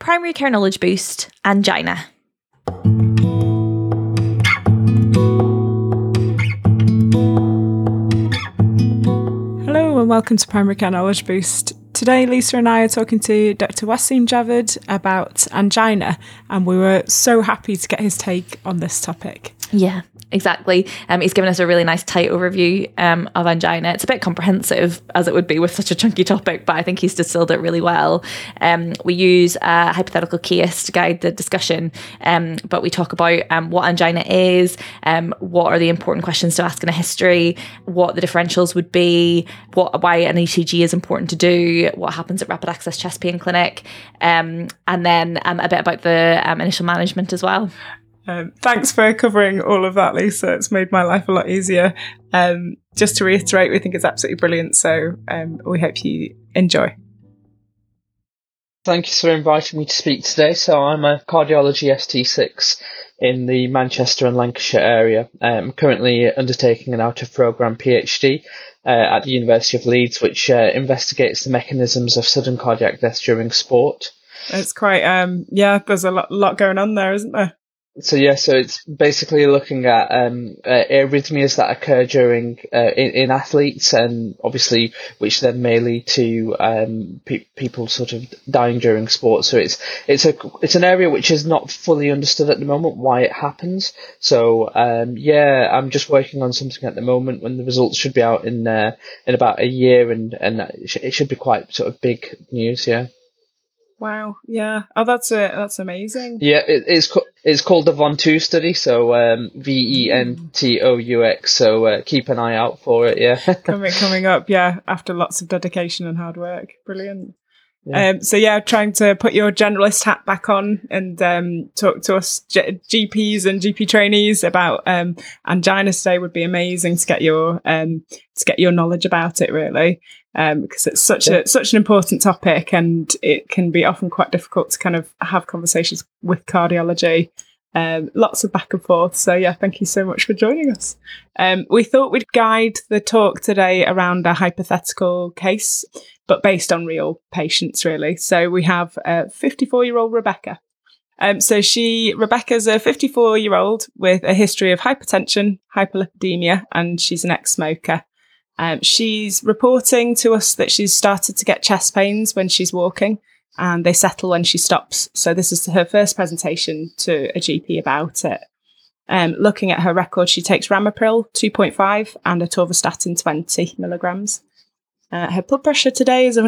Primary Care Knowledge Boost, angina. Hello and welcome to Primary Care Knowledge Boost. Today Lisa and I are talking to Dr. Wasim Javed about angina, and we were so happy to get his take on this topic. Yeah, exactly. He's given us a really nice tight overview of angina. It's a bit comprehensive, as it would be with such a chunky topic, but I think he's distilled it really well. We use a hypothetical case to guide the discussion, but we talk about what angina is, what are the important questions to ask in a history, what the differentials would be, why an ECG is important to do, what happens at rapid access chest pain clinic, and then a bit about the initial management as well. Thanks for covering all of that, Lisa. It's made my life a lot easier. Just to reiterate, we think it's absolutely brilliant, so we hope you enjoy. Thank you for inviting me to speak today. So I'm a cardiology ST6 in the Manchester and Lancashire area. I'm currently undertaking an out-of-programme PhD at the University of Leeds, which investigates the mechanisms of sudden cardiac death during sport. It's quite, there's a lot going on there, isn't there? So it's basically looking at arrhythmias that occur during in athletes, and obviously which then may lead to people sort of dying during sport. So it's an area which is not fully understood at the moment why it happens. So I'm just working on something at the moment when the results should be out in about a year, and it should be quite sort of big news. Yeah. Wow. Yeah. Oh, that's amazing. Yeah, it's called the VENTOUX study, so VENTOUX. So keep an eye out for it. Yeah, coming up. Yeah, after lots of dedication and hard work. Brilliant. Yeah. Trying to put your generalist hat back on and talk to us GPs and GP trainees about angina today would be amazing to get your knowledge about it, really. Because it's such an important topic, and it can be often quite difficult to kind of have conversations with cardiology. Lots of back and forth. So yeah, thank you so much for joining us. We thought we'd guide the talk today around a hypothetical case, but based on real patients, really. So we have 54-year-old Rebecca. Rebecca's a 54-year-old with a history of hypertension, hyperlipidemia, and she's an ex-smoker. She's reporting to us that she's started to get chest pains when she's walking, and they settle when she stops. So this is her first presentation to a GP about it. Looking at her record, she takes Ramipril 2.5 and atorvastatin 20 milligrams. Her blood pressure today is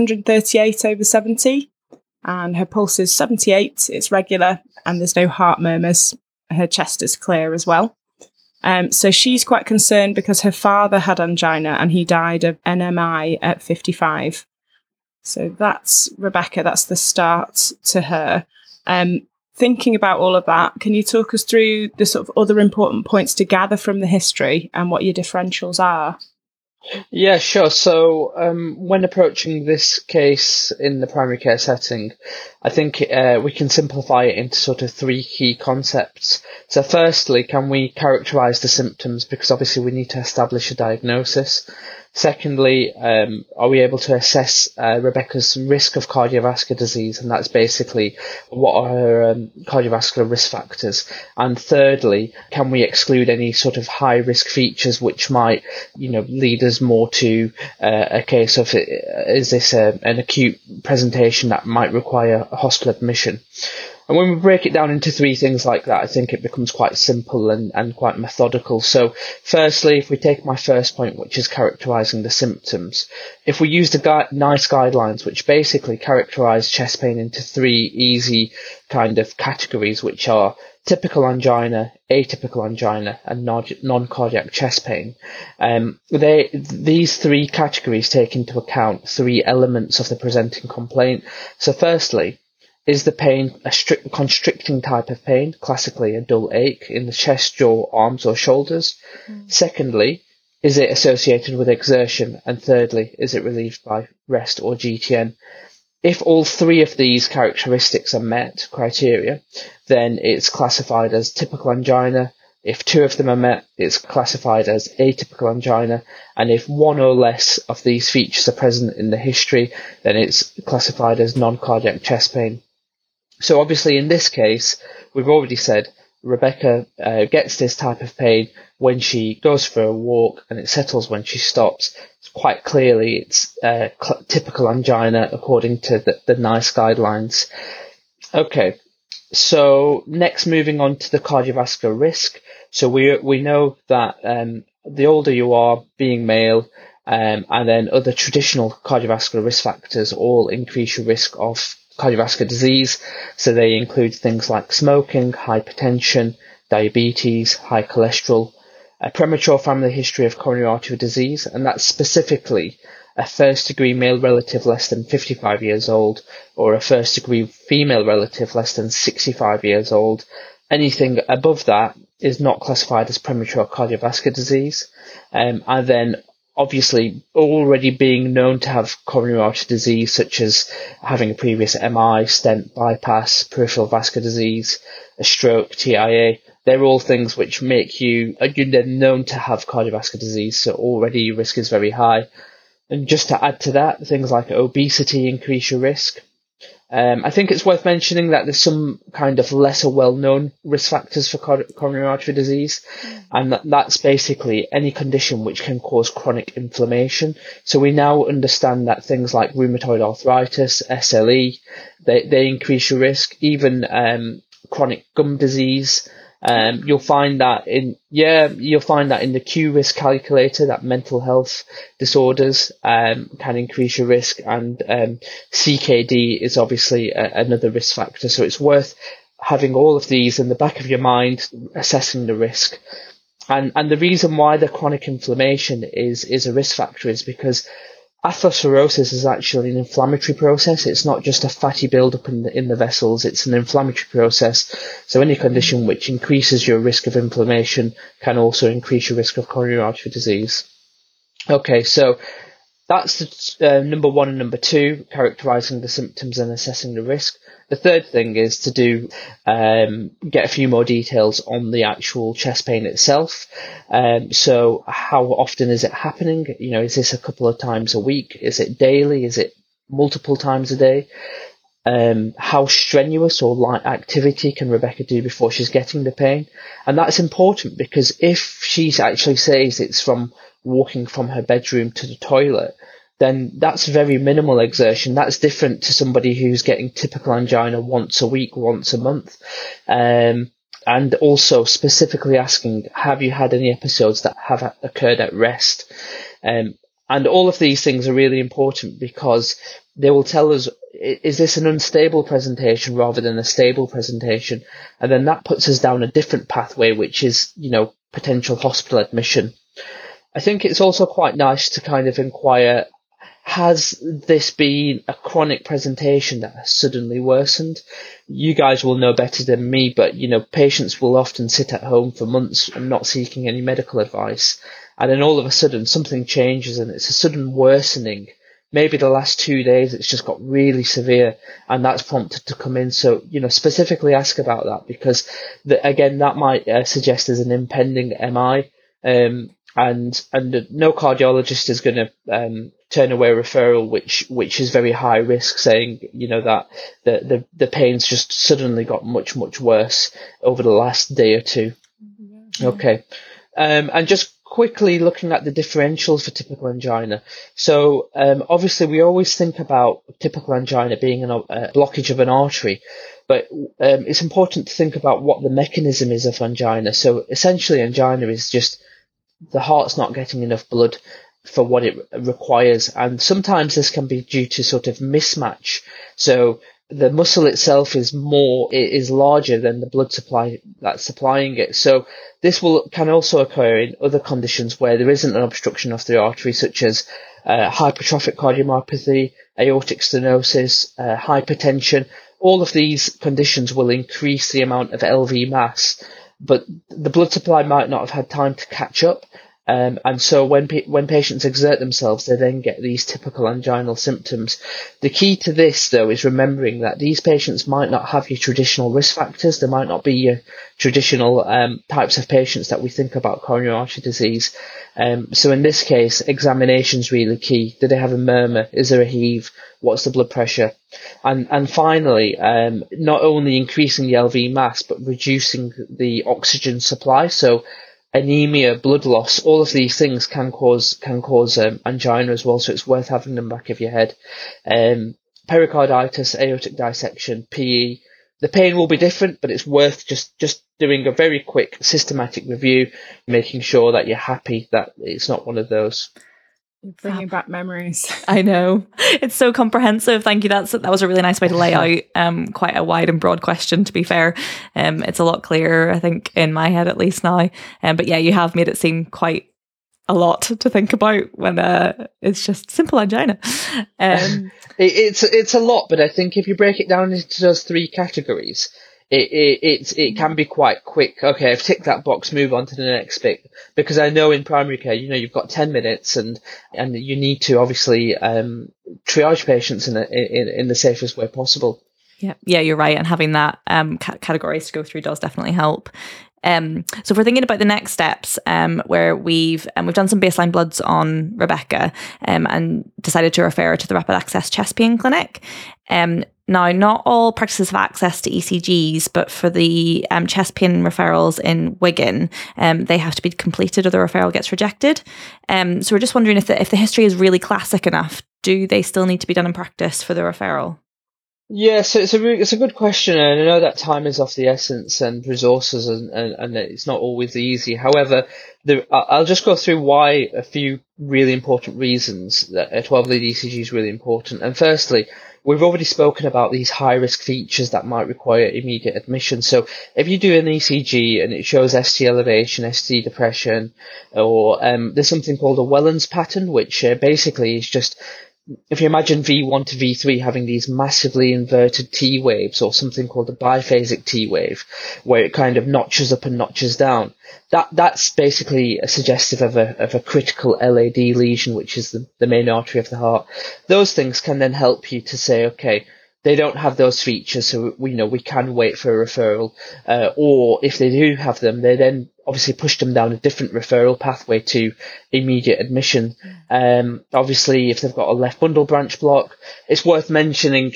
138/70, and her pulse is 78. It's regular, and there's no heart murmurs. Her chest is clear as well. So she's quite concerned because her father had angina and he died of NMI at 55. So that's Rebecca. That's the start to her. Thinking about all of that, can you talk us through the sort of other important points to gather from the history and what your differentials are? Yeah, sure. So when approaching this case in the primary care setting, I think we can simplify it into sort of three key concepts. So firstly, can we characterise the symptoms? Because obviously we need to establish a diagnosis. Secondly, are we able to assess Rebecca's risk of cardiovascular disease? And that's basically what are her cardiovascular risk factors. And thirdly, can we exclude any sort of high risk features which might, lead us more to a case of is this an acute presentation that might require a hospital admission? And when we break it down into three things like that, I think it becomes quite simple and quite methodical. So firstly, if we take my first point, which is characterising the symptoms, if we use the NICE guidelines, which basically characterise chest pain into three easy kind of categories, which are typical angina, atypical angina, and non-cardiac chest pain. These three categories take into account three elements of the presenting complaint. So firstly, is the pain a constricting type of pain, classically a dull ache in the chest, jaw, arms or shoulders? Secondly, is it associated with exertion? And thirdly, is it relieved by rest or GTN? If all three of these characteristics are met, criteria, then it's classified as typical angina. If two of them are met, it's classified as atypical angina. And if one or less of these features are present in the history, then it's classified as non-cardiac chest pain. So obviously in this case, we've already said Rebecca gets this type of pain when she goes for a walk, and it settles when she stops. Quite clearly, it's typical angina according to the NICE guidelines. Okay, so next moving on to the cardiovascular risk. So we know that the older you are, being male, and then other traditional cardiovascular risk factors all increase your risk of cardiovascular disease. So they include things like smoking, hypertension, diabetes, high cholesterol, a premature family history of coronary artery disease, and that's specifically a first-degree male relative less than 55 years old, or a first-degree female relative less than 65 years old. Anything above that is not classified as premature cardiovascular disease. And then obviously already being known to have coronary artery disease, such as having a previous MI, stent, bypass, peripheral vascular disease, a stroke, TIA, they're all things which make you're then known to have cardiovascular disease, so already your risk is very high. And just to add to that, things like obesity increase your risk. I think it's worth mentioning that there's some kind of lesser well-known risk factors for coronary artery disease, and that's basically any condition which can cause chronic inflammation. So we now understand that things like rheumatoid arthritis, SLE, they increase your risk. Even chronic gum disease. You'll find that in the Q risk calculator that mental health disorders can increase your risk, and CKD is obviously another risk factor. So it's worth having all of these in the back of your mind, assessing the risk. And the reason why the chronic inflammation is a risk factor is because atherosclerosis is actually an inflammatory process. It's not just a fatty buildup in the vessels, it's an inflammatory process. So any condition which increases your risk of inflammation can also increase your risk of coronary artery disease. Okay, so that's number one and number two, characterising the symptoms and assessing the risk. The third thing is to get a few more details on the actual chest pain itself. So how often is it happening? Is this a couple of times a week? Is it daily? Is it multiple times a day? How strenuous or light activity can Rebecca do before she's getting the pain? And that's important because if she actually says it's from walking from her bedroom to the toilet, then that's very minimal exertion. That's different to somebody who's getting typical angina once a week, once a month. And also specifically asking, have you had any episodes that have occurred at rest? And all of these things are really important because they will tell us, is this an unstable presentation rather than a stable presentation? And then that puts us down a different pathway, which is, potential hospital admission. I think it's also quite nice to kind of inquire, has this been a chronic presentation that has suddenly worsened? You guys will know better than me, but, patients will often sit at home for months and not seeking any medical advice. And then all of a sudden something changes and it's a sudden worsening. Maybe the last 2 days it's just got really severe and that's prompted to come in. So, specifically ask about that because, again, that might suggest there's an impending MI. And no cardiologist is going to turn away a referral which is very high risk, saying that the pain's just suddenly got much worse over the last day or two. Okay, and just quickly looking at the differentials for typical angina. So obviously we always think about typical angina being a blockage of an artery, but it's important to think about what the mechanism is of angina. So essentially angina is just the heart's not getting enough blood for what it requires. And sometimes this can be due to sort of mismatch. So the muscle itself is larger than the blood supply that's supplying it. So this can also occur in other conditions where there isn't an obstruction of the artery, such as hypertrophic cardiomyopathy, aortic stenosis, hypertension. All of these conditions will increase the amount of LV mass, but the blood supply might not have had time to catch up. And so when patients exert themselves, they then get these typical anginal symptoms. The key to this, though, is remembering that these patients might not have your traditional risk factors. They might not be your traditional types of patients that we think about coronary artery disease. So in this case, examination's really key. Do they have a murmur? Is there a heave? What's the blood pressure? And finally, not only increasing the LV mass, but reducing the oxygen supply. So anemia, blood loss, all of these things can cause angina as well. So it's worth having them back of your head. Pericarditis, aortic dissection, PE. The pain will be different, but it's worth just doing a very quick systematic review, making sure that you're happy that it's not one of those. Bringing back memories. I know. It's so comprehensive. Thank you. That was a really nice way to lay out quite a wide and broad question, to be fair. It's a lot clearer, I think, in my head at least now. But yeah, you have made it seem quite a lot to think about when it's just simple angina. It's a lot, but I think if you break it down into those three categories, it can be quite quick. Okay, I've ticked that box, move on to the next bit. Because I know in primary care, you've got 10 minutes and you need to obviously triage patients in the safest way possible. Yeah, you're right. And having that categories to go through does definitely help. So if we're thinking about the next steps, where we've done some baseline bloods on Rebecca and decided to refer her to the Rapid Access Chest Pain Clinic. Now, not all practices have access to ECGs, but for the chest pain referrals in Wigan, they have to be completed or the referral gets rejected. So we're just wondering if the history is really classic enough, do they still need to be done in practice for the referral? Yeah, so it's a good question, and I know that time is of the essence and resources, and it's not always easy. However, I'll just go through why a few really important reasons that a 12-lead ECG is really important. And firstly, we've already spoken about these high-risk features that might require immediate admission. So if you do an ECG and it shows ST elevation, ST depression, or there's something called a Wellens pattern, which basically is just, if you imagine V1 to V3 having these massively inverted T waves, or something called a biphasic T wave, where it kind of notches up and notches down, that's basically a suggestive of a critical LAD lesion, which is the main artery of the heart. Those things can then help you to say, okay, they don't have those features, so we can wait for a referral. Or if they do have them, they then obviously push them down a different referral pathway to immediate admission. Obviously, if they've got a left bundle branch block, it's worth mentioning,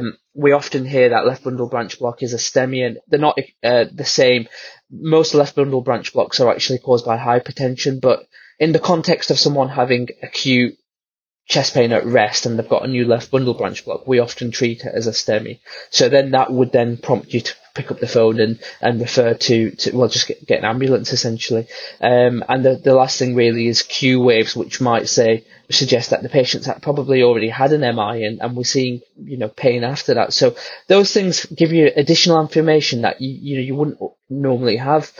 we often hear that left bundle branch block is a STEMI, and they're not the same. Most left bundle branch blocks are actually caused by hypertension, but in the context of someone having acute chest pain at rest and they've got a new left bundle branch block, we often treat it as a STEMI. So then that would then prompt you to pick up the phone and refer to just get an ambulance essentially. And the last thing really is Q waves, which might suggest that the patient's probably already had an MI and we're seeing, pain after that. So those things give you additional information that you wouldn't normally have.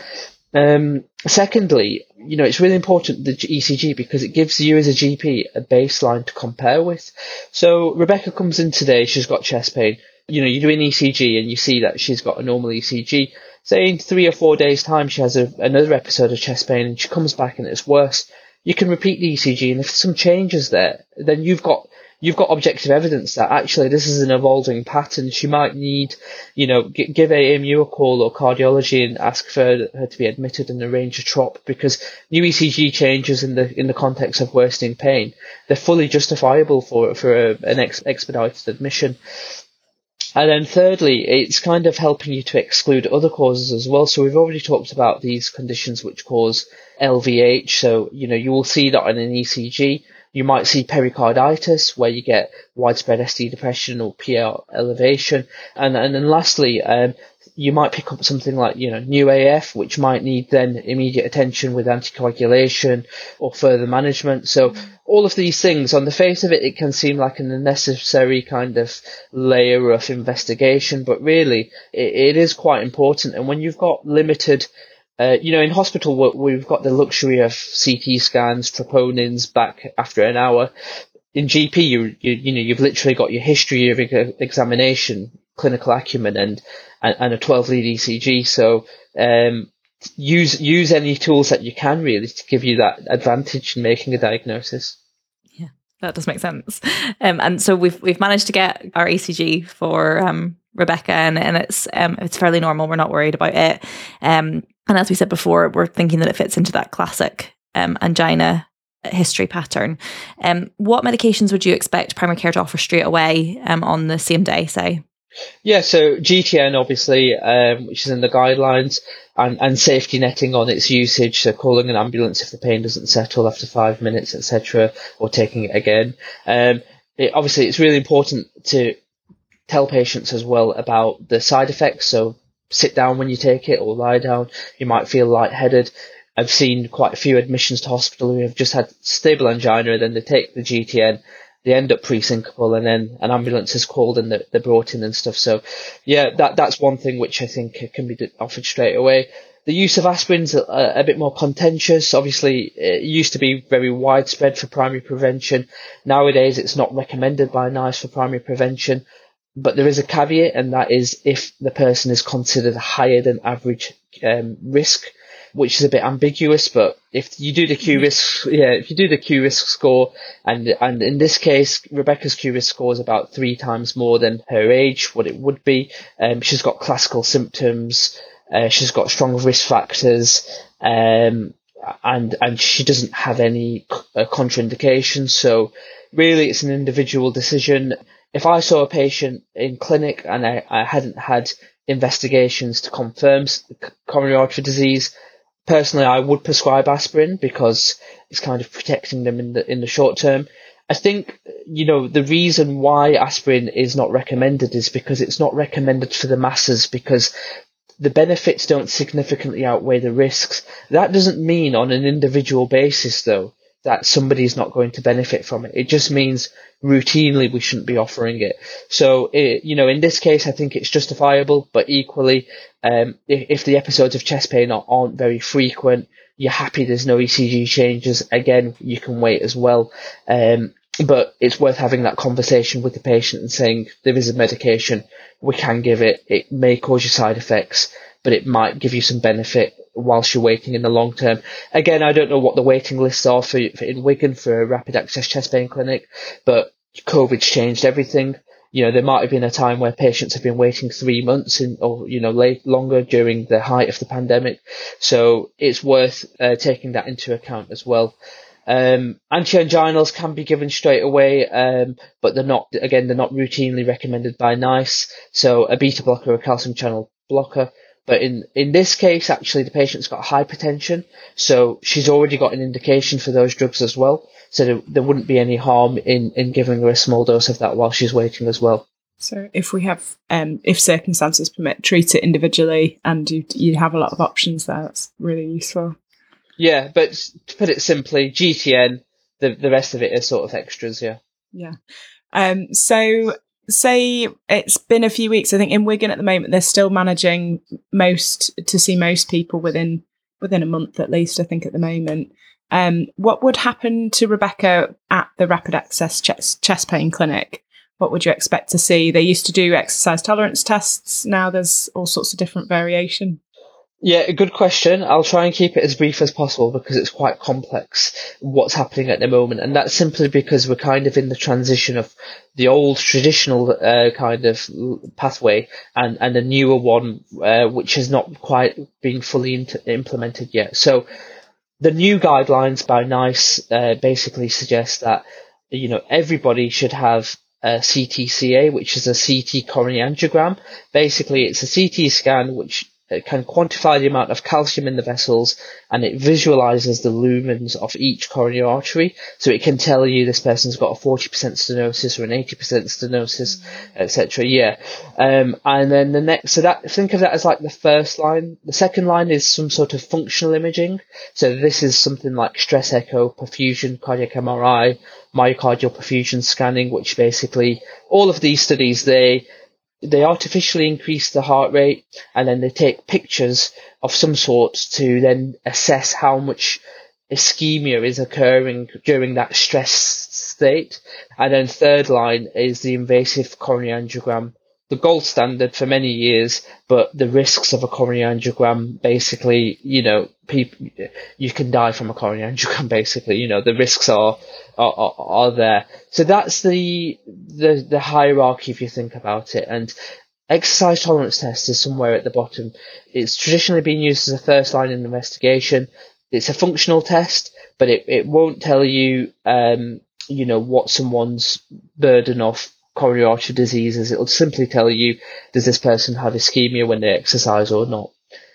Secondly, it's really important, the ECG, because it gives you as a GP a baseline to compare with. So Rebecca comes in today, she's got chest pain. You do an ECG and you see that she's got a normal ECG. Say in 3 or 4 days' time she has another episode of chest pain and she comes back and it's worse. You can repeat the ECG, and if some changes there, then you've got objective evidence that actually this is an evolving pattern. She might need, give AMU a call or cardiology and ask for her to be admitted and arrange a TROP, because new ECG changes in the context of worsening pain, they're fully justifiable for an expedited admission. And then thirdly, it's kind of helping you to exclude other causes as well. So we've already talked about these conditions which cause LVH. So, you will see that on an ECG. You might see pericarditis, where you get widespread ST depression or PR elevation. And then lastly, you might pick up something like, new AF, which might need then immediate attention with anticoagulation or further management. So all of these things, on the face of it, it can seem like an unnecessary kind of layer of investigation, but really it is quite important. And when you've got limited, in hospital, we've got the luxury of CT scans, troponins back after an hour. In GP, you've literally got your history of examination, clinical acumen, and a 12-lead ECG. So, use any tools that you can really to give you that advantage in making a diagnosis. Yeah, that does make sense. And so we've managed to get our ECG for Rebecca, and it's fairly normal. We're not worried about it. And as we said before, we're thinking that it fits into that classic angina history pattern. What medications would you expect primary care to offer straight away on the same day, say? Yeah, so GTN, obviously, which is in the guidelines, and safety netting on its usage, so calling an ambulance if the pain doesn't settle after 5 minutes, etc., or taking it again. Obviously, it's really important to tell patients as well about the side effects, so sit down when you take it or lie down. You might feel lightheaded. I've seen quite a few admissions to hospital who have just had stable angina, and then they take the GTN, they end up pre-syncopal, and then an ambulance is called and they're brought in and stuff. So, yeah, that's one thing which I think can be offered straight away. The use of aspirin's a bit more contentious. Obviously, it used to be very widespread for primary prevention. Nowadays, it's not recommended by NICE for primary prevention. But there is a caveat, and that is if the person is considered higher than average risk, which is a bit ambiguous. But if you do the Q risk score, and in this case, Rebecca's Q risk score is about 3 times more than her age, what it would be. She's got classical symptoms. She's got strong risk factors, and she doesn't have any contraindications. So really, it's an individual decision. If I saw a patient in clinic and I hadn't had investigations to confirm coronary artery disease, personally, I would prescribe aspirin because it's kind of protecting them in the short term. I think, the reason why aspirin is not recommended is because it's not recommended for the masses, because the benefits don't significantly outweigh the risks. That doesn't mean on an individual basis, though, that somebody's not going to benefit from it. It just means routinely we shouldn't be offering it. So, in this case, I think it's justifiable, but equally, if the episodes of chest pain aren't very frequent, you're happy there's no ECG changes, again, you can wait as well. But it's worth having that conversation with the patient and saying, there is a medication, we can give it, it may cause you side effects, but it might give you some benefit whilst you're waiting in the long term. Again, I don't know what the waiting lists are for in Wigan for a rapid access chest pain clinic, but COVID's changed everything. There might have been a time where patients have been waiting 3 months longer during the height of the pandemic. So it's worth taking that into account as well. Anti-anginals can be given straight away, but they're not routinely recommended by NICE. So a beta blocker or a calcium channel blocker. But in this case, actually, the patient's got hypertension, so she's already got an indication for those drugs as well. So there wouldn't be any harm in giving her a small dose of that while she's waiting as well. So if we have, if circumstances permit, treat it individually, and you have a lot of options there. That's really useful. Yeah, but to put it simply, GTN, the rest of it is sort of extras, yeah. Yeah. So say it's been a few weeks. I think in Wigan at the moment, they're still managing to see most people within a month at least, I think, at the moment. What would happen to Rebecca at the Rapid Access chest pain clinic? What would you expect to see? They used to do exercise tolerance tests. Now there's all sorts of different variation. Yeah, a good question. I'll try and keep it as brief as possible because it's quite complex what's happening at the moment. And that's simply because we're kind of in the transition of the old traditional kind of pathway and a newer one, which has not quite been fully implemented yet. So the new guidelines by NICE basically suggest that, everybody should have a CTCA, which is a CT coronary angiogram. Basically, it's a CT scan which can quantify the amount of calcium in the vessels, and it visualizes the lumens of each coronary artery. So it can tell you this person's got a 40% stenosis or an 80% stenosis, etc. Yeah. And then think of that as like the first line. The second line is some sort of functional imaging. So this is something like stress echo, perfusion, cardiac MRI, myocardial perfusion scanning, which basically all of these studies, they artificially increase the heart rate, and then they take pictures of some sort to then assess how much ischemia is occurring during that stress state. And then third line is the invasive coronary angiogram, the gold standard for many years, but the risks of a coronary angiogram, basically, people, you can die from a coronary angiogram, basically, the risks are there. So that's the hierarchy if you think about it. And exercise tolerance test is somewhere at the bottom. It's traditionally been used as a first line in investigation. It's a functional test, but it won't tell you, what someone's burden of coronary artery disease is. It'll simply tell you, does this person have ischemia when they exercise or not?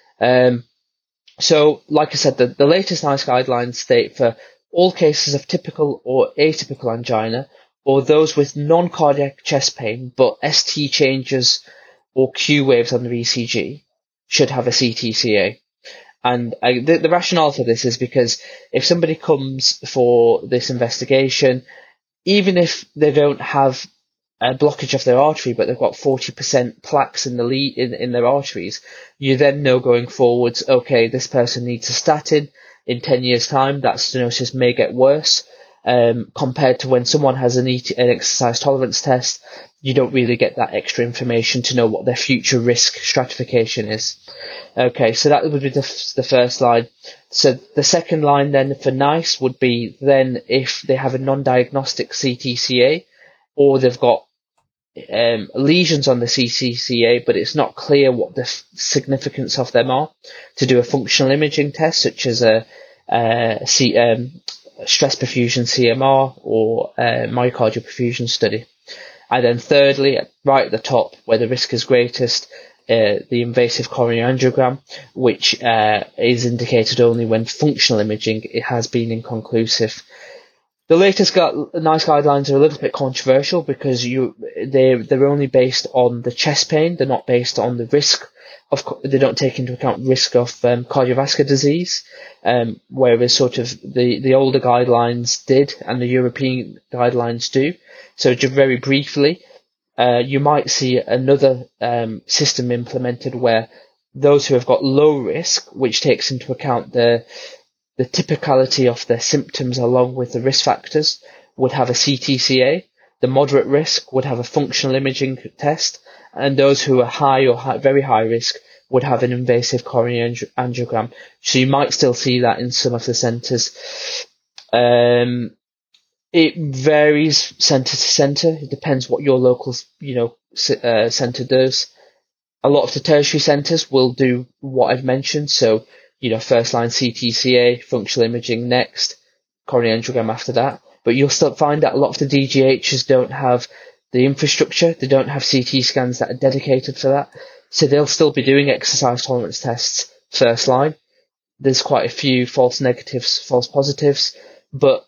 So, like I said, the latest NICE guidelines state for all cases of typical or atypical angina, or those with non-cardiac chest pain, but ST changes or Q waves on the ECG, should have a CTCA. And the rationale for this is because if somebody comes for this investigation, even if they don't have a blockage of their artery, but they've got 40% plaques in in their arteries, you then know going forwards, okay, this person needs a statin. In 10 years' time, that stenosis may get worse. Compared to when someone has an exercise tolerance test, you don't really get that extra information to know what their future risk stratification is. Okay, so that would be the first line. So the second line then for NICE would be then if they have a non-diagnostic CTCA, or they've got lesions on the CTCA, but it's not clear what the significance of them are, to do a functional imaging test, such as a stress perfusion CMR or myocardial perfusion study. And then thirdly, right at the top, where the risk is greatest, the invasive coronary angiogram, which is indicated only when functional imaging it has been inconclusive. The latest NICE guidelines are a little bit controversial because they're only based on the chest pain. They're not based on the risk they don't take into account risk of cardiovascular disease, whereas sort of the older guidelines did and the European guidelines do. So just very briefly, you might see another system implemented where those who have got low risk, which takes into account the typicality of their symptoms along with the risk factors, would have a CTCA. The moderate risk would have a functional imaging test, and those who are high or very high risk would have an invasive coronary angiogram. So you might still see that in some of the centres. It varies centre to centre. It depends what your local, centre does. A lot of the tertiary centres will do what I've mentioned. So, first line CTCA, functional imaging next, coronary angiogram after that. But you'll still find that a lot of the DGHs don't have the infrastructure. They don't have CT scans that are dedicated for that. So they'll still be doing exercise tolerance tests first line. There's quite a few false negatives, false positives, but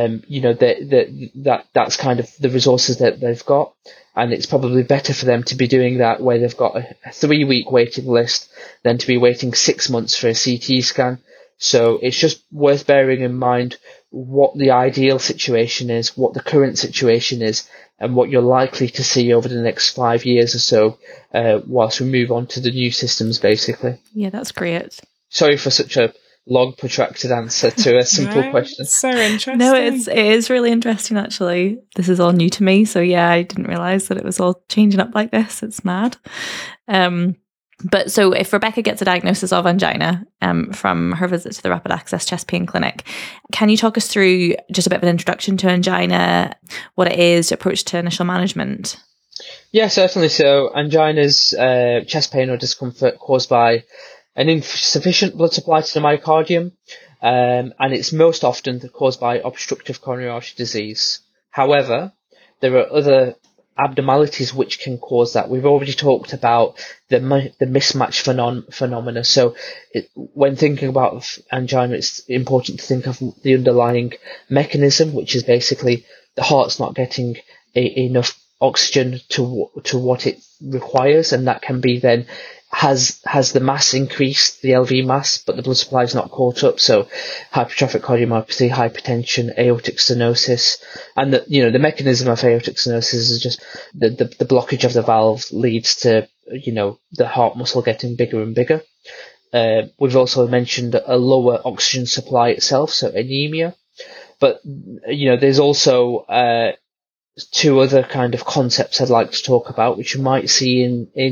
that's kind of the resources that they've got, and it's probably better for them to be doing that where they've got a 3-week waiting list than to be waiting 6 months for a CT scan. So it's just worth bearing in mind what the ideal situation is, what the current situation is, and what you're likely to see over the next 5 years or so, whilst we move on to the new systems, basically. Yeah, that's great. Sorry for such a long, protracted answer to a simple question. So interesting. No, it is really interesting, actually. This is all new to me. So, yeah, I didn't realise that it was all changing up like this. It's mad. But so if Rebecca gets a diagnosis of angina from her visit to the Rapid Access Chest Pain Clinic, can you talk us through just a bit of an introduction to angina, what it is, approach to initial management? Yeah, certainly. So angina is chest pain or discomfort caused by an insufficient blood supply to the myocardium, and it's most often caused by obstructive coronary artery disease. However, there are other abnormalities which can cause that. We've already talked about the mismatch phenomena. So when thinking about angina, it's important to think of the underlying mechanism, which is basically the heart's not getting enough oxygen to what it requires, and that can be then has the mass increased, the LV mass, but the blood supply is not caught up. So hypertrophic cardiomyopathy, hypertension, aortic stenosis, and the mechanism of aortic stenosis is just the blockage of the valve leads to the heart muscle getting bigger and bigger. We've also mentioned a lower oxygen supply itself, so anemia. But there's also two other kind of concepts I'd like to talk about, which you might see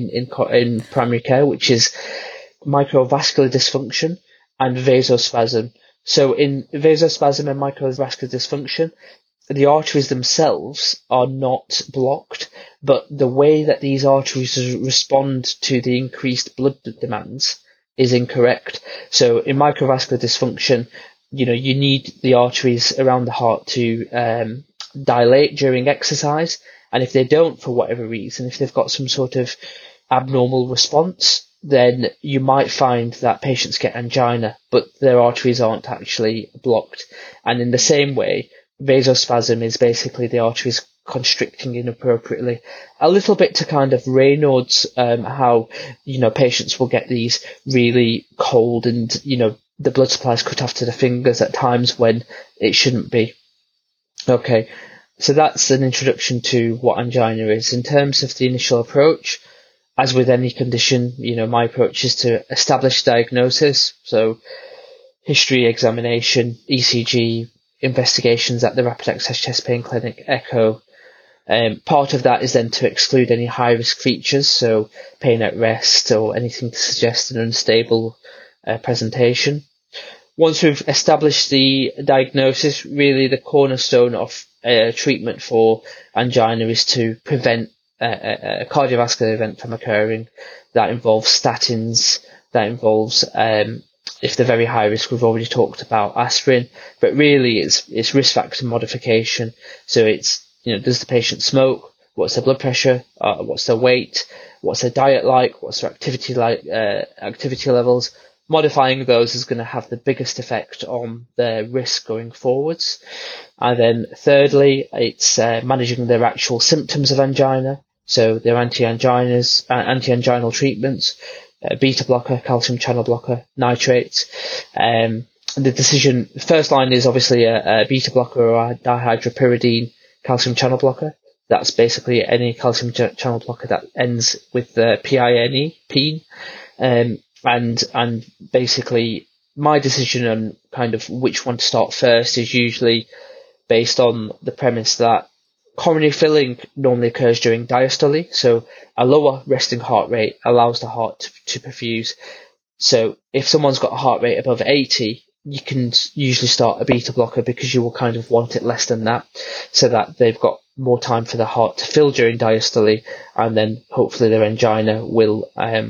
in primary care, which is microvascular dysfunction and vasospasm. So in vasospasm and microvascular dysfunction, the arteries themselves are not blocked, but the way that these arteries respond to the increased blood demands is incorrect. So in microvascular dysfunction, you need the arteries around the heart to dilate during exercise, and if they don't, for whatever reason, if they've got some sort of abnormal response, then you might find that patients get angina, but their arteries aren't actually blocked. And in the same way, vasospasm is basically the arteries constricting inappropriately, a little bit to kind of Raynaud's, how patients will get these really cold and the blood supply is cut off to the fingers at times when it shouldn't be. Okay, so that's an introduction to what angina is. In terms of the initial approach, as with any condition, my approach is to establish diagnosis. So history, examination, ECG, investigations at the Rapid Access Chest Pain Clinic, echo. Part of that is then to exclude any high-risk features, so pain at rest or anything to suggest an unstable presentation. Once we've established the diagnosis, really the cornerstone of treatment for angina is to prevent a cardiovascular event from occurring. That involves statins, that involves, if they're very high risk, we've already talked about aspirin, but really it's risk factor modification. So it's, does the patient smoke? What's their blood pressure? What's their weight? What's their diet like? What's their activity levels? Modifying those is going to have the biggest effect on their risk going forwards. And then thirdly, it's managing their actual symptoms of angina. So their anti-anginal treatments, beta blocker, calcium channel blocker, nitrates. The decision, first line is obviously a beta blocker or a dihydropyridine calcium channel blocker. That's basically any calcium channel blocker that ends with the pine. And basically my decision on kind of which one to start first is usually based on the premise that coronary filling normally occurs during diastole, so a lower resting heart rate allows the heart to perfuse. So if someone's got a heart rate above 80, you can usually start a beta blocker because you will kind of want it less than that, so that they've got more time for the heart to fill during diastole, and then hopefully their angina will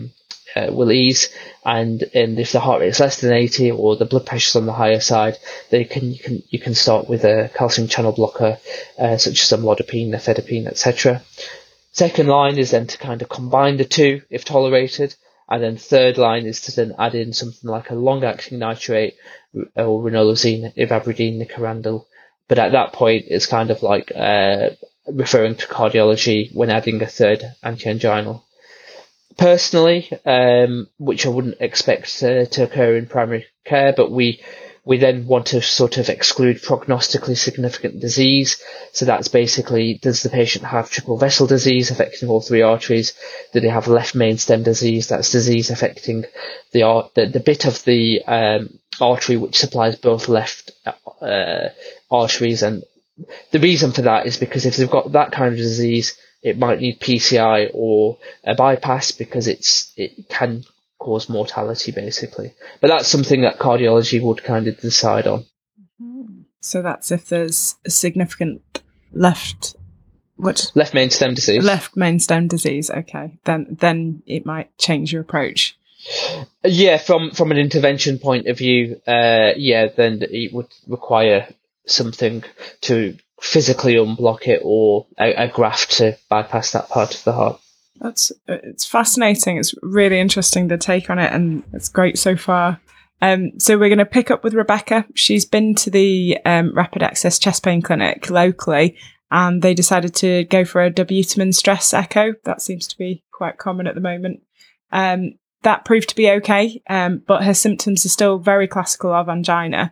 ease. And if the heart rate is less than 80 or the blood pressure is on the higher side, you can start with a calcium channel blocker, such as amlodipine, nifedipine, etc. Second line is then to kind of combine the two if tolerated, and then third line is to then add in something like a long-acting nitrate or ranolazine, ivabradine, nicorandil. But at that point, it's kind of like referring to cardiology when adding a third anti-anginal. Personally, which I wouldn't expect to occur in primary care, but we then want to sort of exclude prognostically significant disease. So that's basically, does the patient have triple vessel disease affecting all three arteries? Do they have left main stem disease? That's disease affecting the bit of the artery which supplies both left arteries. And the reason for that is because if they've got that kind of disease, it might need PCI or a bypass because it can cause mortality, basically. But that's something that cardiology would kind of decide on. So that's if there's a significant left main stem disease. Left main stem disease. Okay, then it might change your approach. Yeah, from an intervention point of view, then it would require something to physically unblock it or a graft to bypass that part of the heart. It's fascinating. It's really interesting, the take on it, and it's great so far. So we're going to pick up with Rebecca. She's been to the Rapid Access Chest Pain Clinic locally, and they decided to go for a dobutamine stress echo. That seems to be quite common at the moment. That proved to be okay, but her symptoms are still very classical of angina.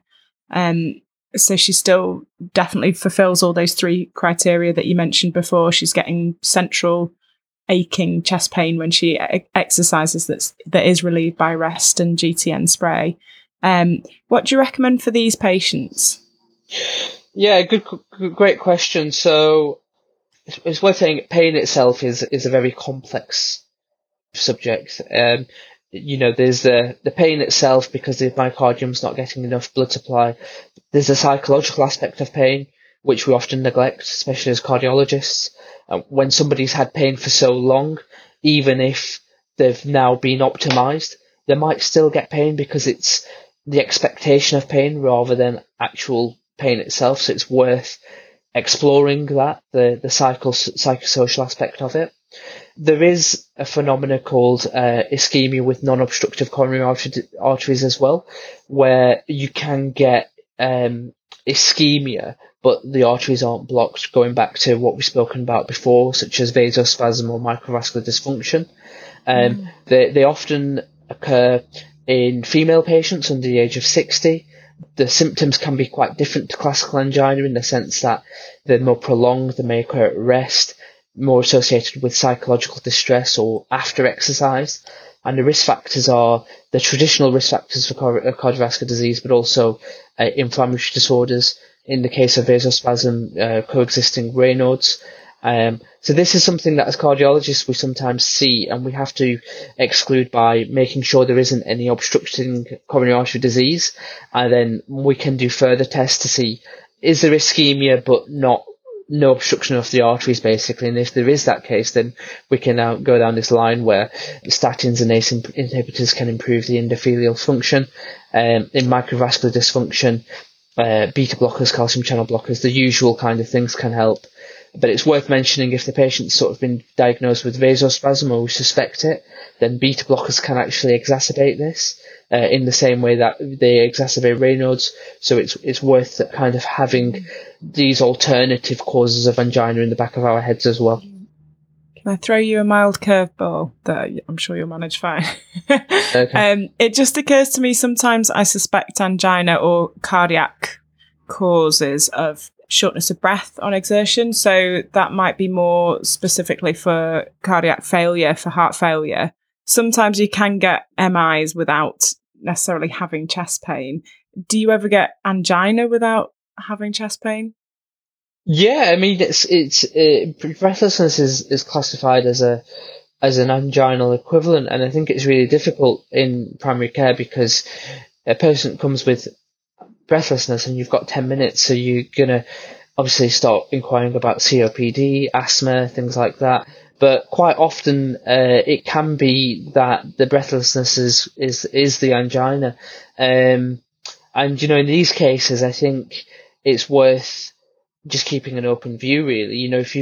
So she still definitely fulfills all those three criteria that you mentioned before. She's getting central aching chest pain when she exercises that is relieved by rest and GTN spray. What do you recommend for these patients? Yeah, great question. So it's worth saying pain itself is a very complex subject. There's the pain itself because the myocardium's not getting enough blood supply. There's a psychological aspect of pain, which we often neglect, especially as cardiologists. When somebody's had pain for so long, even if they've now been optimized, they might still get pain because it's the expectation of pain rather than actual pain itself. So it's worth exploring the psychosocial aspect of it. There is a phenomenon called ischemia with non-obstructive coronary arteries as well, where you can get ischemia, but the arteries aren't blocked, going back to what we've spoken about before, such as vasospasm or microvascular dysfunction. They often occur in female patients under the age of 60. The symptoms can be quite different to classical angina in the sense that they're more prolonged, they may occur at rest, more associated with psychological distress or after exercise. And the risk factors are the traditional risk factors for cardiovascular disease, but also inflammatory disorders. In the case of vasospasm, coexisting Raynaud's. So this is something that as cardiologists we sometimes see, and we have to exclude by making sure there isn't any obstructing coronary artery disease. And then we can do further tests to see, is there ischemia but no obstruction of the arteries, basically. And if there is that case, then we can now go down this line where statins and ACE inhibitors can improve the endothelial function. In microvascular dysfunction, beta blockers, calcium channel blockers, the usual kind of things can help. But it's worth mentioning if the patient's sort of been diagnosed with vasospasm or we suspect it, then beta blockers can actually exacerbate this in the same way that they exacerbate Raynaud's. So it's worth kind of having these alternative causes of angina in the back of our heads as well. Can I throw you a mild curveball that I'm sure you'll manage fine? Okay. It just occurs to me sometimes I suspect angina or cardiac causes of shortness of breath on exertion. So that might be more specifically for cardiac failure, for heart failure. Sometimes you can get MIs without necessarily having chest pain. Do you ever get angina without having chest pain? Yeah, I mean, breathlessness is classified as an anginal equivalent, and I think it's really difficult in primary care because a person comes with breathlessness and you've got 10 minutes, so you're going to obviously start inquiring about COPD, asthma, things like that. But quite often it can be that the breathlessness is the angina. And, in these cases, I think it's worth just keeping an open view, really.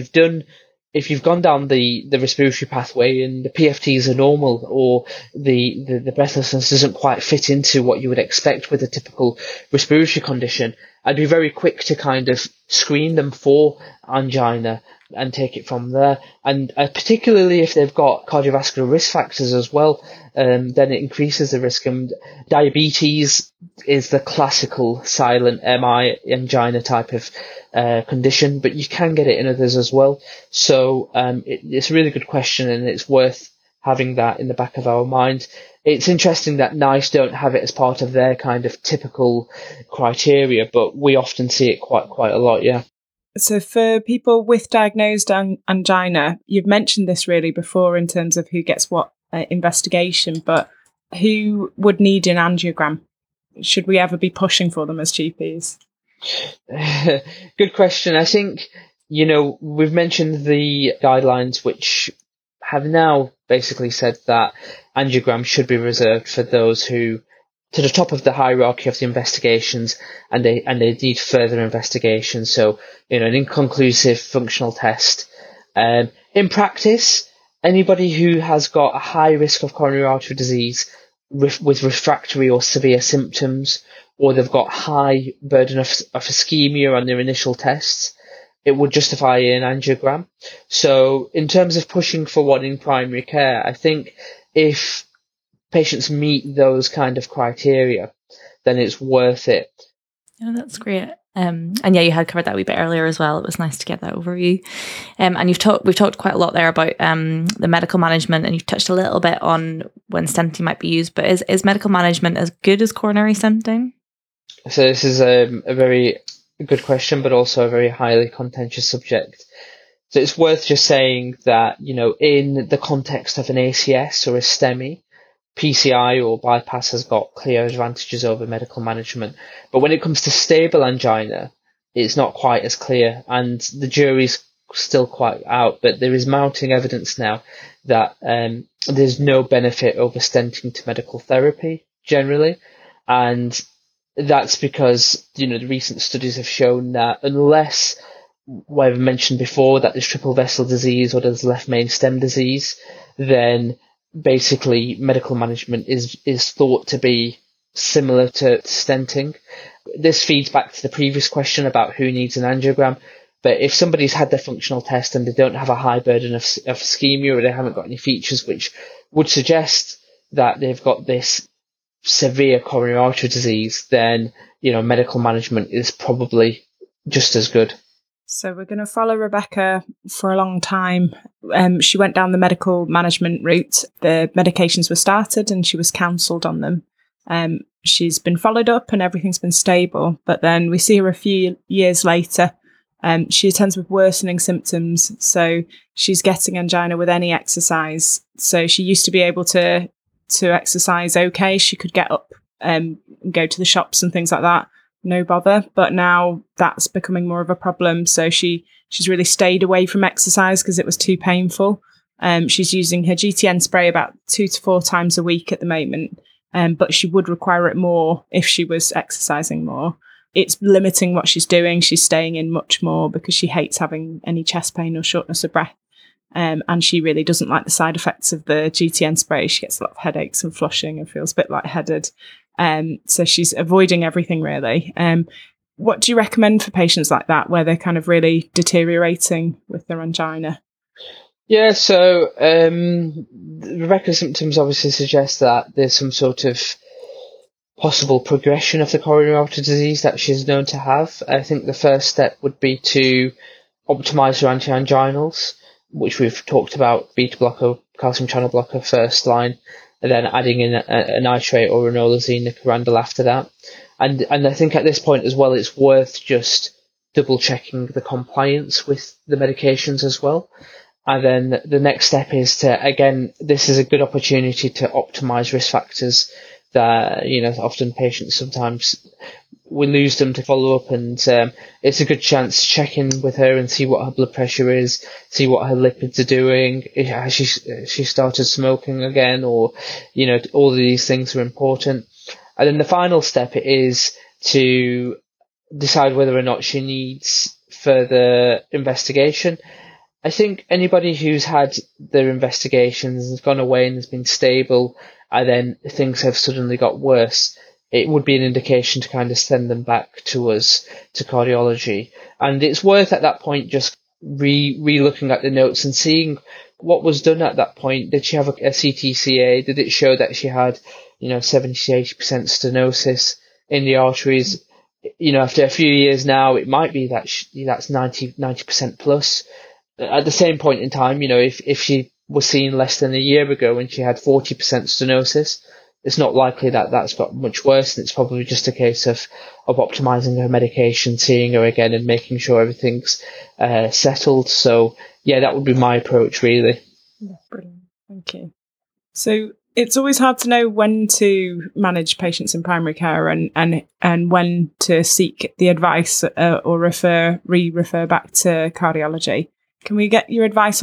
If you've gone down the respiratory pathway and the PFTs are normal, or the breathlessness doesn't quite fit into what you would expect with a typical respiratory condition, I'd be very quick to kind of screen them for angina and take it from there. And particularly if they've got cardiovascular risk factors as well, then it increases the risk. And diabetes is the classical silent MI angina type of condition, but you can get it in others as well. So it's a really good question, and it's worth having that in the back of our mind. It's interesting that NICE don't have it as part of their kind of typical criteria, but we often see it quite a lot, yeah. So for people with diagnosed angina, you've mentioned this really before in terms of who gets what investigation, but who would need an angiogram? Should we ever be pushing for them as GPs? Good question. I think, we've mentioned the guidelines which have now basically said that angiogram should be reserved for those who, to the top of the hierarchy of the investigations, and they need further investigation. So, an inconclusive functional test. In practice, anybody who has got a high risk of coronary artery disease with refractory or severe symptoms, or they've got high burden of ischemia on their initial tests, it would justify an angiogram. So in terms of pushing for one in primary care, I think if patients meet those kind of criteria, then it's worth it. Yeah, that's great. And yeah, you had covered that a wee bit earlier as well. It was nice to get that overview. And we've talked quite a lot there about the medical management, and you've touched a little bit on when stenting might be used. But is medical management as good as coronary stenting? So this is a very good question, but also a very highly contentious subject. So it's worth just saying that, in the context of an ACS or a STEMI, PCI or bypass has got clear advantages over medical management. But when it comes to stable angina, it's not quite as clear, and the jury's still quite out. But there is mounting evidence now that there's no benefit over stenting to medical therapy generally. And that's because, the recent studies have shown that unless, what I've mentioned before, that there's triple vessel disease or there's left main stem disease, then basically medical management is thought to be similar to stenting. This feeds back to the previous question about who needs an angiogram. But if somebody's had their functional test and they don't have a high burden of ischemia, or they haven't got any features which would suggest that they've got this severe coronary artery disease, then, medical management is probably just as good. So we're going to follow Rebecca for a long time. She went down the medical management route. The medications were started and she was counselled on them. She's been followed up and everything's been stable. But then we see her a few years later. She attends with worsening symptoms. So she's getting angina with any exercise. So she used to be able to exercise okay. She could get up and go to the shops and things like that. No bother. But now that's becoming more of a problem. So she's really stayed away from exercise because it was too painful. She's using her GTN spray about 2 to 4 times a week at the moment. But she would require it more if she was exercising more. It's limiting what she's doing. She's staying in much more because she hates having any chest pain or shortness of breath. And she really doesn't like the side effects of the GTN spray. She gets a lot of headaches and flushing and feels a bit lightheaded. So she's avoiding everything really. What do you recommend for patients like that, where they're kind of really deteriorating with their angina? Yeah, so Rebecca's symptoms obviously suggest that there's some sort of possible progression of the coronary artery disease that she's known to have. I think the first step would be to optimize her anti-anginals, which we've talked about, beta blocker, calcium channel blocker first line, and then adding in a nitrate or ranolazine, nicorandil after that. And I think at this point as well, it's worth just double checking the compliance with the medications as well. And then the next step is to, again, this is a good opportunity to optimize risk factors that, often patients sometimes we lose them to follow up, and it's a good chance to check in with her and see what her blood pressure is, see what her lipids are doing. Has she started smoking again, or, all of these things are important. And then the final step is to decide whether or not she needs further investigation. I think anybody who's had their investigations and gone away and has been stable, and then things have suddenly got worse, it would be an indication to kind of send them back to us, to cardiology. And it's worth at that point just re-looking at the notes and seeing what was done at that point. Did she have a CTCA? Did it show that she had, 70-80% stenosis in the arteries? After a few years now, it might be that that's 90% plus. At the same point in time, if she was seen less than a year ago and she had 40% stenosis, it's not likely that that's got much worse, and it's probably just a case of optimizing her medication, seeing her again and making sure everything's settled. So yeah, that would be my approach really. Yeah, brilliant. Thank you. So it's always hard to know when to manage patients in primary care and when to seek the advice or refer back to cardiology. Can we get your advice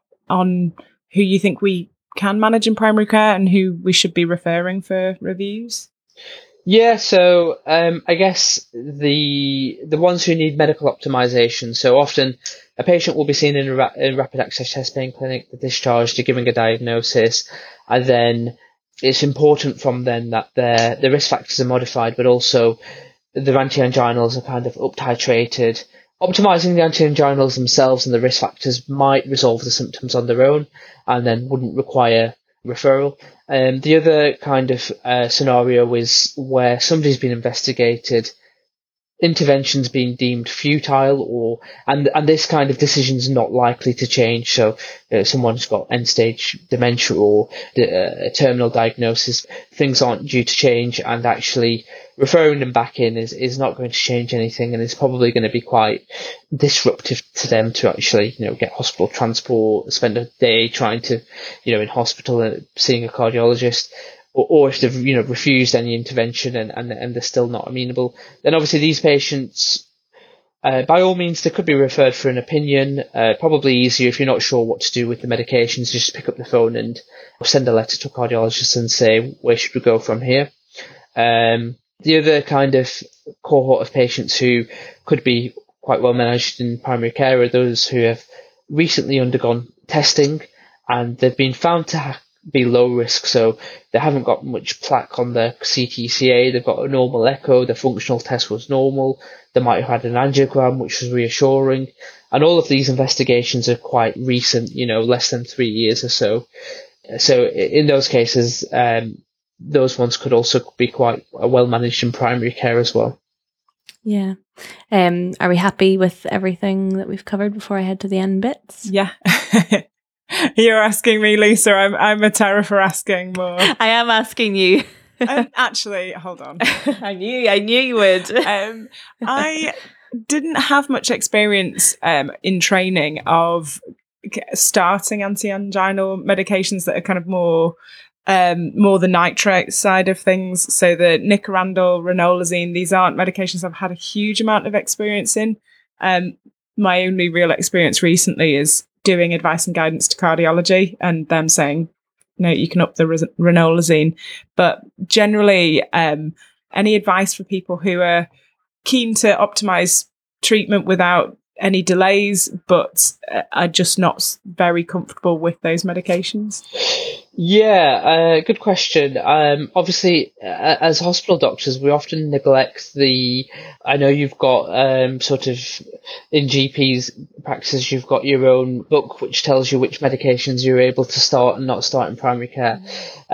on who you think we can manage in primary care and who we should be referring for reviews? Yeah, so I guess the ones who need medical optimization. So often a patient will be seen in a rapid access chest pain clinic, they're discharged, they're giving a diagnosis, and then it's important from then that the risk factors are modified, but also their anti-anginals are kind of up-titrated. Optimizing the anti-anginals themselves and the risk factors might resolve the symptoms on their own and then wouldn't require referral. The other kind of scenario is where somebody's been investigated, interventions being deemed futile, and this kind of decision is not likely to change. So someone's got end stage dementia or a terminal diagnosis, things aren't due to change, and actually referring them back in is not going to change anything, and it's probably going to be quite disruptive to them to actually get hospital transport, spend a day trying to in hospital and seeing a cardiologist. Or if they've refused any intervention and they're still not amenable, then obviously these patients, by all means, they could be referred for an opinion. Probably easier if you're not sure what to do with the medications, just pick up the phone and send a letter to a cardiologist and say, where should we go from here? The other kind of cohort of patients who could be quite well managed in primary care are those who have recently undergone testing and they've been found to be low risk, so they haven't got much plaque on their CTCA, they've got a normal echo, their functional test was normal, they might have had an angiogram which was reassuring, and all of these investigations are quite recent, less than 3 years or so. So in those cases, those ones could also be quite well managed in primary care as well. Yeah. Are we happy with everything that we've covered before I head to the end bits? Yeah. You're asking me, Lisa. I'm a terror for asking more. I am asking you. Actually, hold on. I knew you would. I didn't have much experience in training of starting anti-anginal medications that are kind of more the nitrate side of things. So the nicorandil, ranolazine, these aren't medications I've had a huge amount of experience in. My only real experience recently is doing advice and guidance to cardiology and them saying, no, you can up the ranolazine. But generally, any advice for people who are keen to optimize treatment without any delays, but are just not very comfortable with those medications? Yeah, good question. Obviously, as hospital doctors, we often neglect I know you've got sort of in GPs practices, you've got your own book which tells you which medications you're able to start and not start in primary care.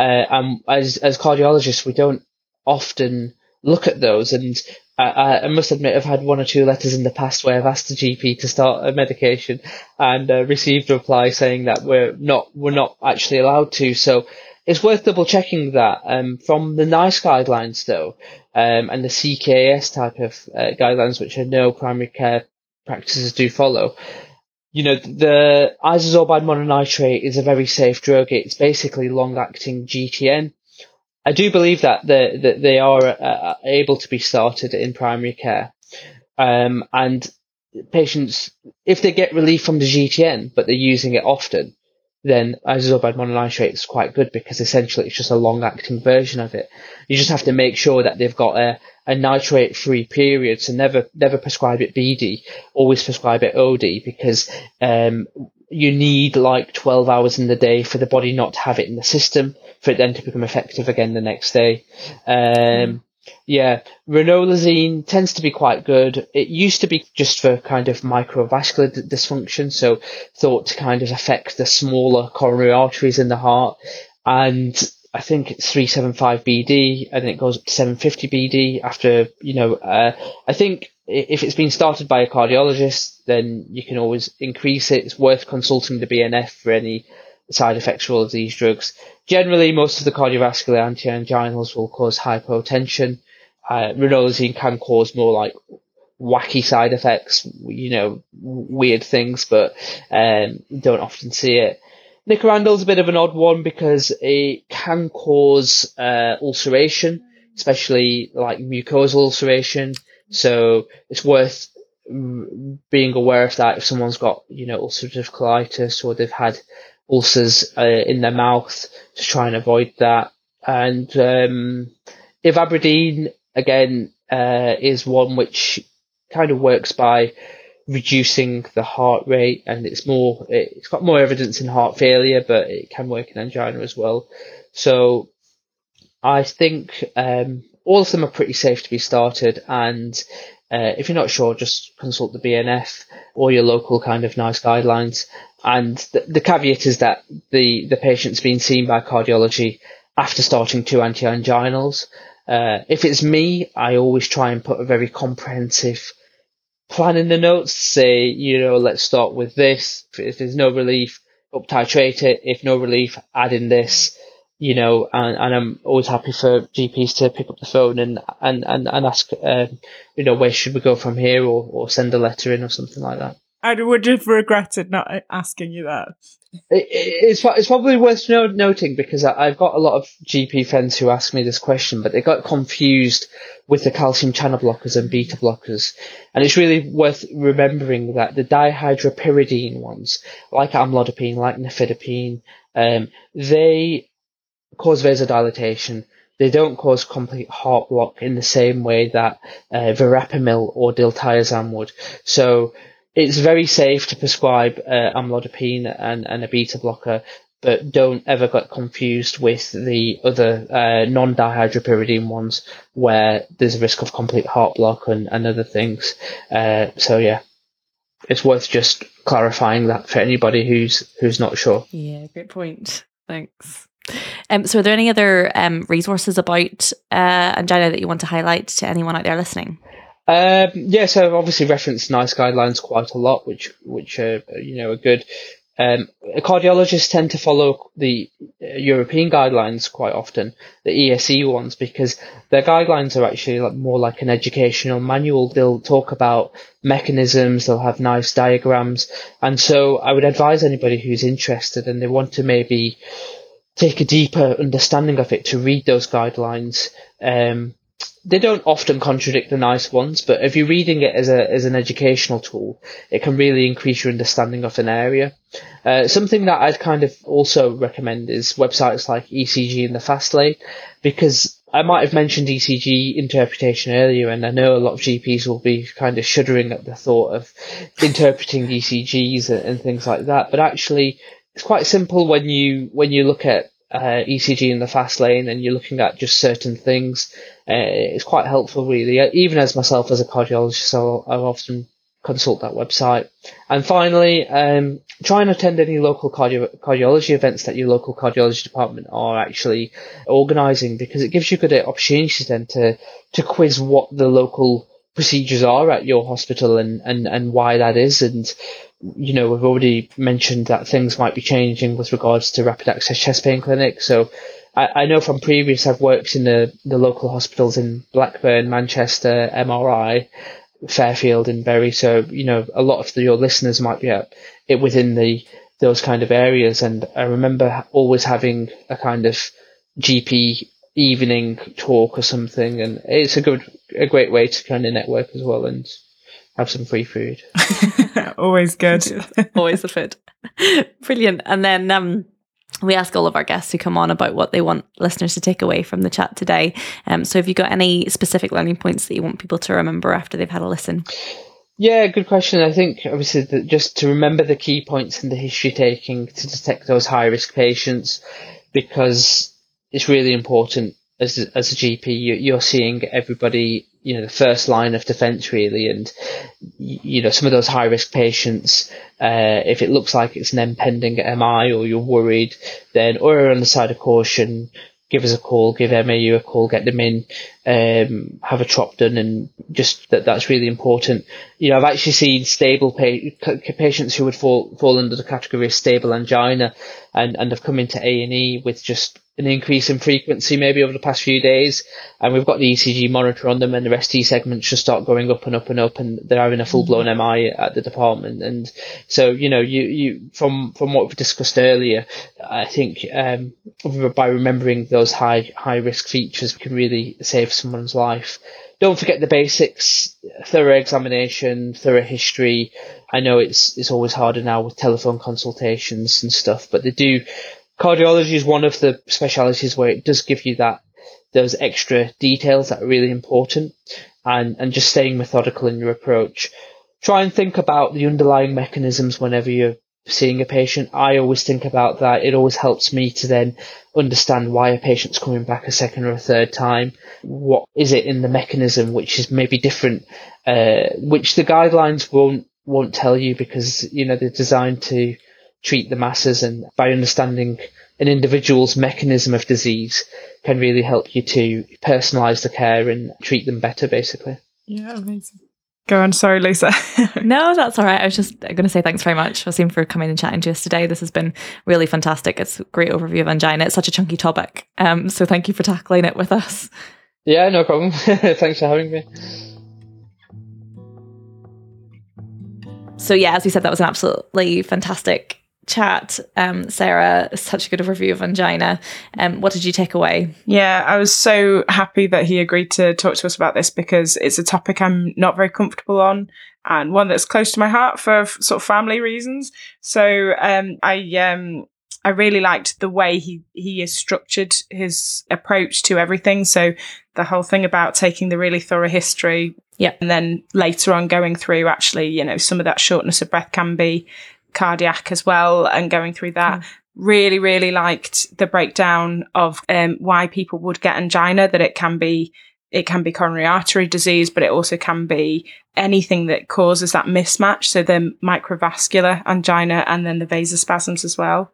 As cardiologists, we don't often look at those, and I must admit I've had 1 or 2 letters in the past where I've asked a GP to start a medication and received a reply saying that we're not actually allowed to. So it's worth double checking that. From the NICE guidelines though, and the CKS type of guidelines, which I know primary care practices do follow, the isosorbide mononitrate is a very safe drug. It's basically long-acting GTN. I do believe that they are able to be started in primary care, and patients, if they get relief from the GTN but they're using it often, then isosorbide mononitrate is quite good because essentially it's just a long-acting version of it. You just have to make sure that they've got a nitrate-free period, so never prescribe it BD, always prescribe it OD, because you need like 12 hours in the day for the body not to have it in the system, for it then to become effective again the next day. Yeah, ranolazine tends to be quite good. It used to be just for kind of microvascular dysfunction, so thought to kind of affect the smaller coronary arteries in the heart. And I think it's 375 BD, and it goes up to 750 BD after, I think if it's been started by a cardiologist, then you can always increase it. It's worth consulting the BNF for any side effects for all of these drugs. Generally, most of the cardiovascular anti-anginals will cause hypotension. Ranolazine can cause more like wacky side effects, weird things, but don't often see it. Nicorandil is a bit of an odd one because it can cause ulceration, especially like mucosal ulceration. So it's worth being aware of that if someone's got, ulcerative colitis or they've had ulcers in their mouth, to try and avoid that. And ivabradine, again, is one which kind of works by reducing the heart rate, and it's got more evidence in heart failure, but it can work in angina as well. So I think all of them are pretty safe to be started, and if you're not sure, just consult the BNF or your local kind of NICE guidelines. And the caveat is that the patient's been seen by cardiology after starting 2 anti-anginals. If it's me, I always try and put a very comprehensive plan in the notes. Say, let's start with this. If there's no relief, up titrate it. If no relief, add in this. And I'm always happy for GPs to pick up the phone and ask, where should we go from here, or send a letter in or something like that. I would have regretted not asking you that. It's probably worth noting, because I've got a lot of GP friends who ask me this question, but they got confused with the calcium channel blockers and beta blockers. And it's really worth remembering that the dihydropyridine ones, like amlodipine, like nifedipine, they cause vasodilatation. They don't cause complete heart block in the same way that verapamil or diltiazem would. So it's very safe to prescribe amlodipine and a beta blocker, but don't ever get confused with the other non-dihydropyridine ones, where there's a risk of complete heart block and other things. So yeah, it's worth just clarifying that for anybody who's not sure. Yeah, great point. Thanks. So are there any other resources about angina that you want to highlight to anyone out there listening? So I've obviously referenced NICE guidelines quite a lot, which are good. Cardiologists tend to follow the European guidelines quite often, the ESC ones, because their guidelines are actually more like an educational manual. They'll talk about mechanisms, they'll have nice diagrams, and so I would advise anybody who's interested and they want to maybe take a deeper understanding of it to read those guidelines. They don't often contradict the NICE ones, but if you're reading it as an educational tool, it can really increase your understanding of an area. Something that I'd kind of also recommend is websites like ECG and the Fastlane, because I might have mentioned ECG interpretation earlier, and I know a lot of GPs will be kind of shuddering at the thought of interpreting ECGs and things like that. But actually, it's quite simple when you look at ECG in the Fastlane and you're looking at just certain things. It's quite helpful, really. Even as myself as a cardiologist, I'll often consult that website. And finally, try and attend any local cardiology events that your local cardiology department are actually organising, because it gives you good opportunities then to quiz what the local procedures are at your hospital and why that is. And we've already mentioned that things might be changing with regards to rapid access chest pain clinics. So I know from previous, I've worked in the local hospitals in Blackburn, Manchester, MRI, Fairfield and Bury. So, a lot of your listeners might be at it within those kind of areas. And I remember always having a kind of GP evening talk or something. And it's a great way to kind of network as well and have some free food. Always good. Always the food. Brilliant. And then we ask all of our guests who come on about what they want listeners to take away from the chat today. So have you got any specific learning points that you want people to remember after they've had a listen? Yeah, good question. I think obviously just to remember the key points in the history taking to detect those high risk patients, because it's really important as a GP. You're seeing everybody, the first line of defense really. And, some of those high risk patients, if it looks like it's an impending MI or you're worried, then err on the side of caution, give us a call, give MAU a call, get them in, have a trop done, and just that's really important. I've actually seen stable patients who would fall under the category of stable angina and have come into A&E with just an increase in frequency maybe over the past few days, and we've got the ECG monitor on them, and the ST segments just start going up and up and up, and they're having a full-blown MI at the department. And so, you from what we've discussed earlier, I think by remembering those high risk features, we can really save someone's life. Don't forget the basics: thorough examination, thorough history. I know it's always harder now with telephone consultations and stuff, but cardiology is one of the specialities where it does give you those extra details that are really important, and just staying methodical in your approach. Try and think about the underlying mechanisms whenever you're seeing a patient. I always think about that. It always helps me to then understand why a patient's coming back a second or a third time. What is it in the mechanism which is maybe different, which the guidelines won't tell you, because they're designed to treat the masses, and by understanding an individual's mechanism of disease can really help you to personalise the care and treat them better, basically. Yeah, amazing. Go on, sorry, Lisa. No, that's all right. I was just going to say thanks very much, Wasim, for coming and chatting to us today. This has been really fantastic. It's a great overview of angina. It's such a chunky topic. So thank you for tackling it with us. Yeah, no problem. Thanks for having me. So yeah, as we said, that was an absolutely fantastic chat. Sarah, such a good overview of angina. What did you take away? Yeah, I was so happy that he agreed to talk to us about this, because it's a topic I'm not very comfortable on, and one that's close to my heart for sort of family reasons. So I really liked the way he has structured his approach to everything. So the whole thing about taking the really thorough history, and then later on going through actually, some of that shortness of breath can be cardiac as well, and going through that. Really, really liked the breakdown of why people would get angina, that it can be coronary artery disease, but it also can be anything that causes that mismatch. So the microvascular angina and then the vasospasms as well.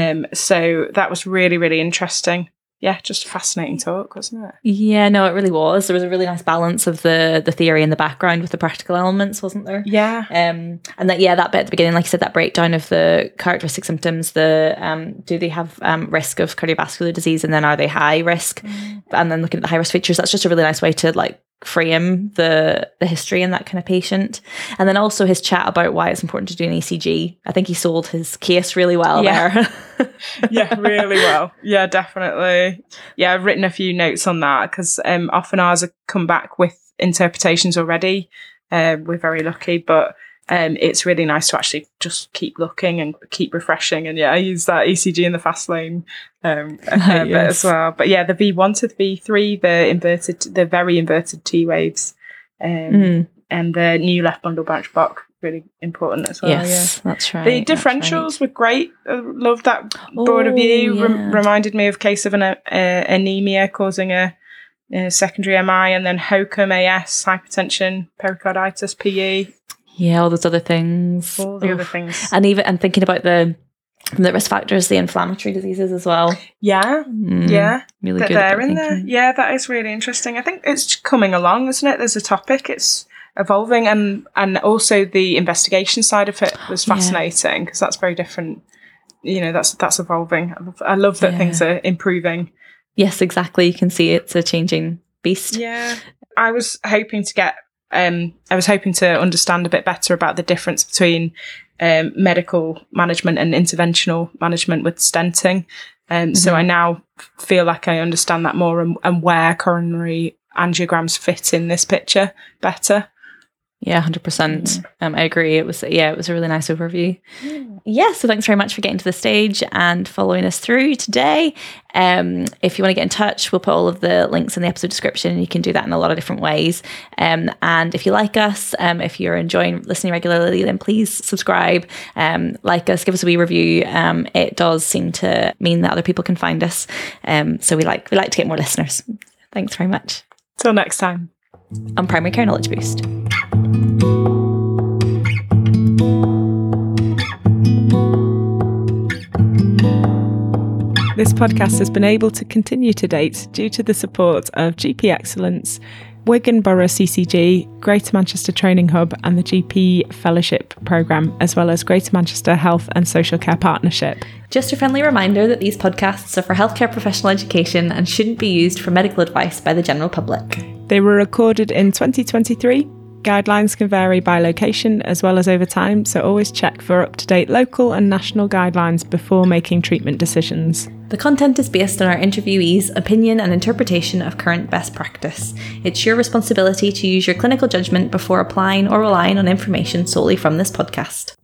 So that was really, really interesting. Yeah, just a fascinating talk, wasn't it? Yeah, no, it really was. There was a really nice balance of the theory in the background with the practical elements, wasn't there? Yeah. And that bit at the beginning, like you said, that breakdown of the characteristic symptoms, do they have risk of cardiovascular disease, and then are they high risk? And then looking at the high risk features, that's just a really nice way to frame the history in that kind of patient. And then also his chat about why it's important to do an ECG. I think he sold his case really well there. Yeah, really well. Yeah, definitely. Yeah, I've written a few notes on that, because often ours come back with interpretations already. We're very lucky, but it's really nice to actually just keep looking and keep refreshing. And yeah, I use that ECG in the fast lane a fair bit as well. But yeah, the V1 to the V3, the very inverted T waves, and the new left bundle branch Bach, really important as well. Yes, that's right. The differentials were great. I love that broader view. Yeah. Reminded me of a case of an anemia causing a secondary MI, and then HOCM, AS, hypertension, pericarditis, PE. Yeah, all those other things. All the other things. And thinking about the risk factors, the inflammatory diseases as well. Yeah. Yeah. Really that good. they're in there. Yeah, that is really interesting. I think it's coming along, isn't it? There's a topic. It's evolving, and also the investigation side of it was fascinating, because that's very different. That's evolving. I love that things are improving. Yes, exactly. You can see it's a changing beast. Yeah. I was hoping to understand a bit better about the difference between medical management and interventional management with stenting. So I now feel like I understand that more, and where coronary angiograms fit in this picture better. Yeah, 100%. I agree. It was a really nice overview. Yeah, so thanks very much for getting to the stage and following us through today. If you want to get in touch, we'll put all of the links in the episode description, and you can do that in a lot of different ways. And if you like us, if you're enjoying listening regularly, then please subscribe, like us, give us a wee review. It does seem to mean that other people can find us. So we like to get more listeners. Thanks very much. Till next time. On Primary Care Knowledge Boost. This podcast has been able to continue to date due to the support of GP Excellence, Wigan Borough CCG, Greater Manchester Training Hub and the GP Fellowship Programme, as well as Greater Manchester Health and Social Care Partnership. Just a friendly reminder that these podcasts are for healthcare professional education and shouldn't be used for medical advice by the general public. They were recorded in 2023. Guidelines can vary by location as well as over time, so always check for up-to-date local and national guidelines before making treatment decisions. The content is based on our interviewees' opinion and interpretation of current best practice. It's your responsibility to use your clinical judgment before applying or relying on information solely from this podcast.